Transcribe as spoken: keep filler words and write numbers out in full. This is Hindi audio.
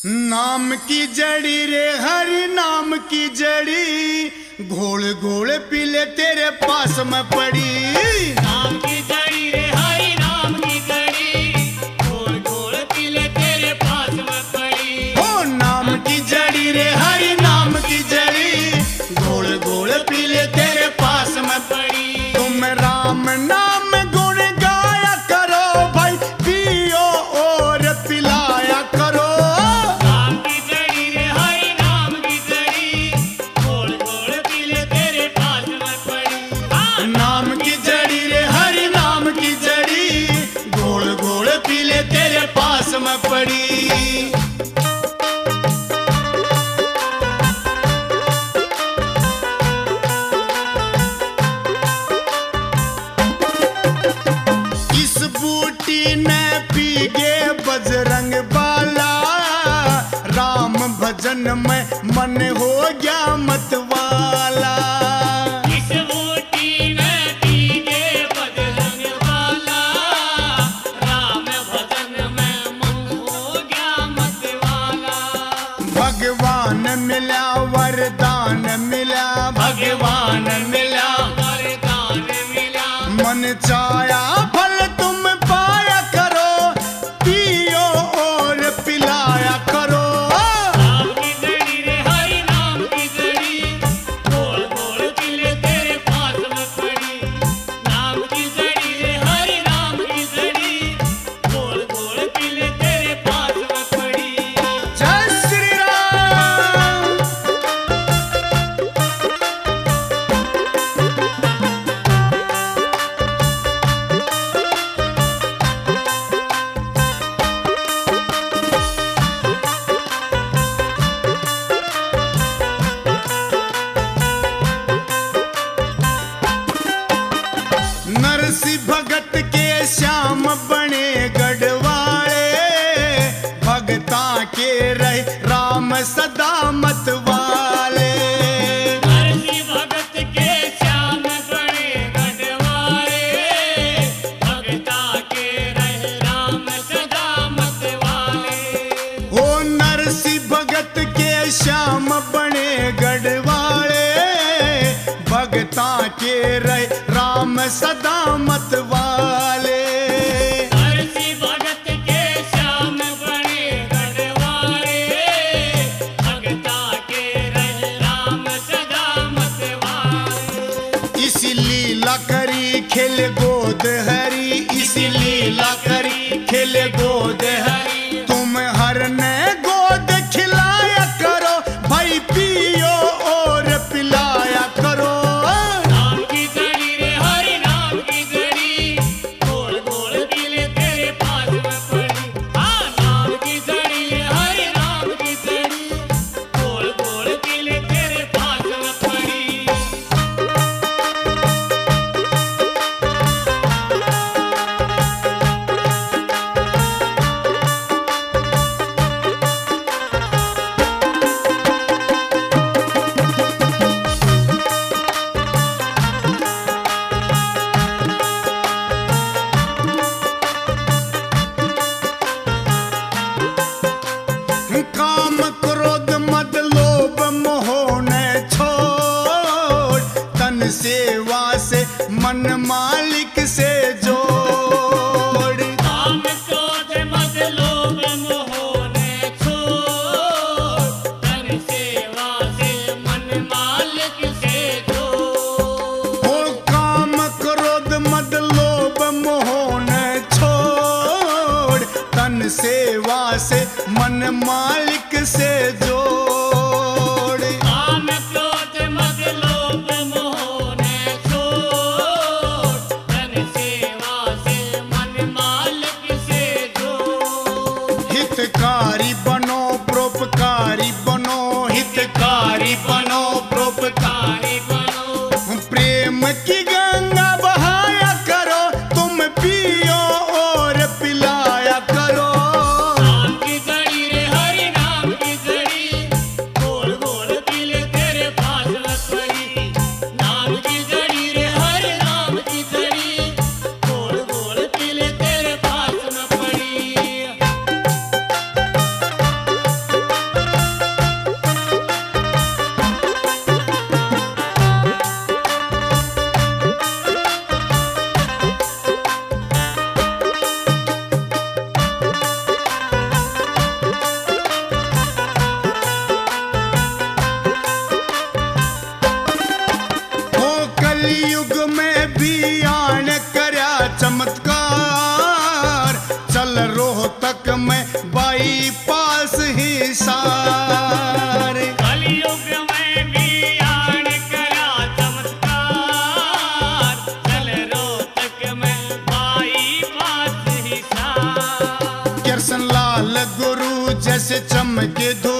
नाम की जड़ी रे हरि नाम की जड़ी घोल घोल पीले तेरे पास में पड़ी। नाम की जड़ी रे हरि नाम की जड़ी घोल घोल पीले तेरे पास में पड़ी। ओ नाम की जड़ी रे हरि नाम की जड़ी घोल घोल पीले तेरे पास में पड़ी। तुम राम नाम गुण गाया करो भाई पियो और पिलाया करो। नाम की जड़ी रे हरि नाम की जड़ी घोल घोल पीले तेरे पास में पड़ी। हाँ। नाम की जड़ी रे हरि नाम की जड़ी घोल घोल पीले तेरे पास में पड़ी। इस बूटी ने पीगे बजरंग बाला राम भजन में मन हो गया मतवाला। इस बूटी ने पीगे बजरंग बाला राम भजन में मन हो गया मतवाला। भगवान मिला वरदान मिला भगवान मिला वरदान मिला। मन चाया फल तुम पाया करो पियो और पिलाया करो। नाम की जड़ी रे हरि नाम की जड़ी घोल घोल पीले तेरे पास में पड़ी। नाम की जड़ी रे हरि नाम की जड़ी घोल घोल पीले तेरे पास में पड़ी। जय श्री राम। नरसी भगत के श्याम बने गढ़वाले भगता के रहे राम सदा मत वाले। नरसी भगत के श्याम बड़े गढ़वाले भगता के रहे राम सदा मत वाले। ओ नरसी भगत के श्याम बने गढ़वाले भगता के रहे राम सदा मत वाले। नरसी भगत के श्याम बड़े गढ़वाले भगता के रहे राम सदा मत वाले। इस लीला करी खेल गोद हरी इस लीला करी खेल गोद हरी तुम हर ने गोद खिलाया करो भाई पियो और पिलाया करो। नाम की जड़ी रे हरि नाम की जड़ी घोल घोल पीले तेरे पास में पड़ी। हाँ। नाम की जड़ी रे हरि नाम की जड़ी घोल घोल पीले तेरे पास में पड़ी। काम क्रोध मद लोभ मोह ने छोड़ तन सेवा से मन मालिक से जोड़। काम क्रोध मद लोभ मोह ने छोड़ तन सेवा से मन मालिक से जोड़। ओ काम क्रोध मद लोभ मोह ने छोड़ तन सेवा से मन मालिक से जोड़। काम क्रोध मद लोभ मोह ने छोड़ तन सेवा से मन मालिक से जोड़। हितकारी बनो परोपकारी बनो हितकारी बनो परोपकारी कारी बनो प्रेम की गंगा बहाया करो तुम पियो और पिलाया करो। नाम की जड़ी रे हरि नाम की जड़ी चमत्कार, चल रोहतक में बाईपास हिसार। कलयुग में भी आन करा चमत्कार, चल रोहतक में बाईपास हिसार। कृष्ण लाल गुरु जैसे चमके धूप